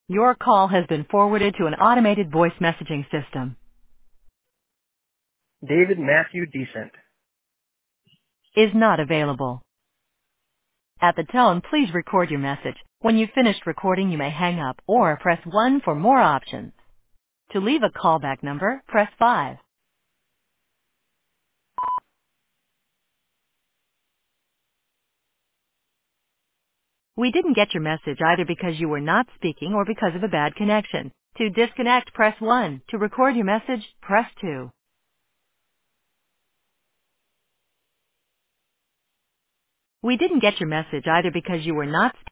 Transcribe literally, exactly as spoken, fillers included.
Your call has been forwarded to an automated voice messaging system. David Matthew Decent. Is not available. At the tone, please record your message. When you've finished recording, you may hang up or press one for more options. To leave a callback number, press five. We didn't get your message either because you were not speaking or because of a bad connection. To disconnect, press one. To record your message, press two. We didn't get your message either because you were not